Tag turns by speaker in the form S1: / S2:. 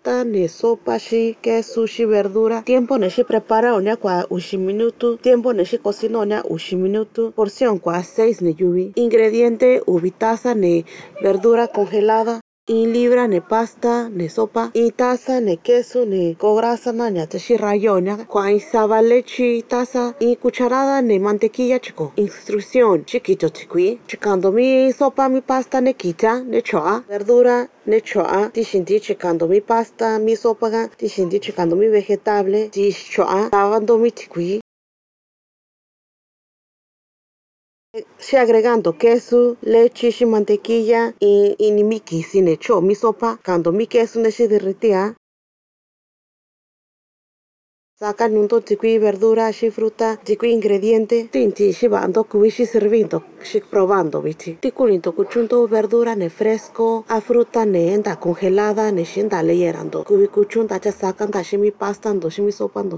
S1: pasta, ne sopa, shi, queso, shi, verdura. Tiempo ne shi prepara oña kwa 8 minutos. Tiempo ne shi cocina oña 8 minutos. Porción kwa 6 ne yubi. Ingrediente ubitaza ne verdura congelada. 1 libra ne pasta, ne sopa, y taza ne queso, ne cograza na ñatashi rayoña, cuan saba leche taza, y cucharada ne mantequilla chico. Instrucción, chiquito chiqui, chicando mi sopa, mi pasta ne quita, ne choa, verdura ne choa, tishinti chicando mi pasta, mi sopa, tishinti chicando mi vegetable, tish choa, lavando mi chiqui. Si agregando queso, leche y mantequilla y ni mi sin hecho mi sopa. Cuando mi queso ne se derretía, sacan un tiqui verdura, si fruta, tiqui ingrediente. Tinti si bando cui si servindo, si probando, viti. Ticulinto cuchunto verdura ne fresco, a fruta ne enda congelada, ne shinda leyerando. Cui cuchunta ya sacan da mi pasta, ando mi sopa, ando.